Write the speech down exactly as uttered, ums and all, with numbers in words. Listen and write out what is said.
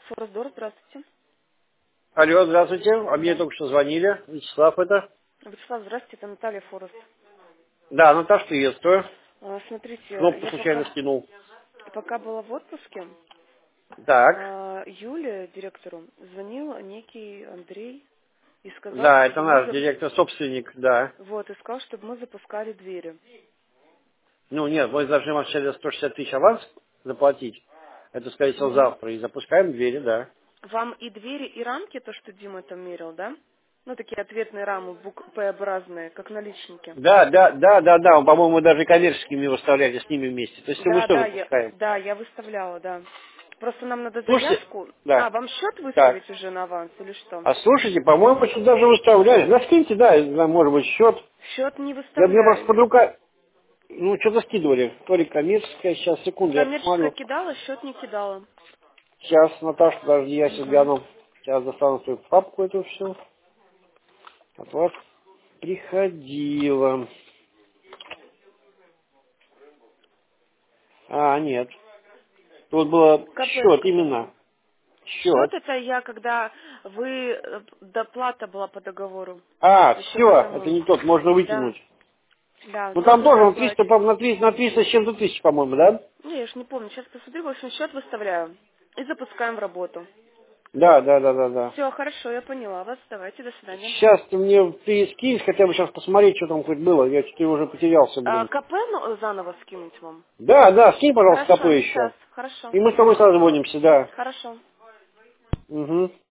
Форсдор, здравствуйте. Алло, здравствуйте. А мне Да. только что звонили. Вячеслав это. Вячеслав, здравствуйте, это Наталья Форест. Да, Наташ, приветствую. А, Смотрите, Кнопку я случайно пока, скинул. пока была в отпуске, Так. а, Юле, директору, звонил некий Андрей и сказал, Да, это чтобы мы наш за- директор, собственник, да. вот, и сказал, чтобы мы запускали двери. Ну нет, мы должны вам сейчас сто шестьдесят тысяч аванс заплатить. Это, скорее всего, Мгм. завтра. И запускаем двери, да. Вам и двери, и рамки, то, что Дима там мерил, да? Ну, такие ответные рамы, бук П-образные, как наличники. Да, да, да, да, да. По-моему, даже коммерческими выставляли с ними вместе. То есть мы Да, что да, я, запускаем? да, я выставляла, да. Просто нам надо Слушайте, заявку. А, да, вам счет так. выставить уже на аванс или что? А слушайте, по-моему, что даже выставляли. Да, скиньте, да, да, может быть, счет. Счет не Я мне просто под выставляли. рукой. Ну, что-то скидывали. То ли коммерческая, сейчас, секунду, я Коммерческая посмотрю. кидала, счет не кидала. Сейчас, Наташа, подожди, я сейчас Угу. гляну. Сейчас достану свою папку эту все. От вас приходила. А, нет. Тут было КП счет сказала. именно. Счет Счет. это я, когда вы, э, доплата была по договору. А, Еще все, по это тому. не тот, можно Да, вытянуть. да, Ну там тоже должны на триста, оплатить. по- на триста, на триста с чем-то тысяч, по-моему, да? Ну, я ж не помню, сейчас посмотрю, в общем, счет выставляю. И запускаем в работу. Да, да, да, да, да. Все, хорошо, я поняла вас. Давайте, до свидания. Сейчас ты мне ты скинь, хотя бы сейчас посмотреть, что там хоть было. Я что-то уже потерялся, А, блин. КП ну, заново скинуть вам? Да, да, скинь, пожалуйста, КП Хорошо, сейчас, еще. хорошо. И мы с тобой созвонимся, да. Хорошо. Угу.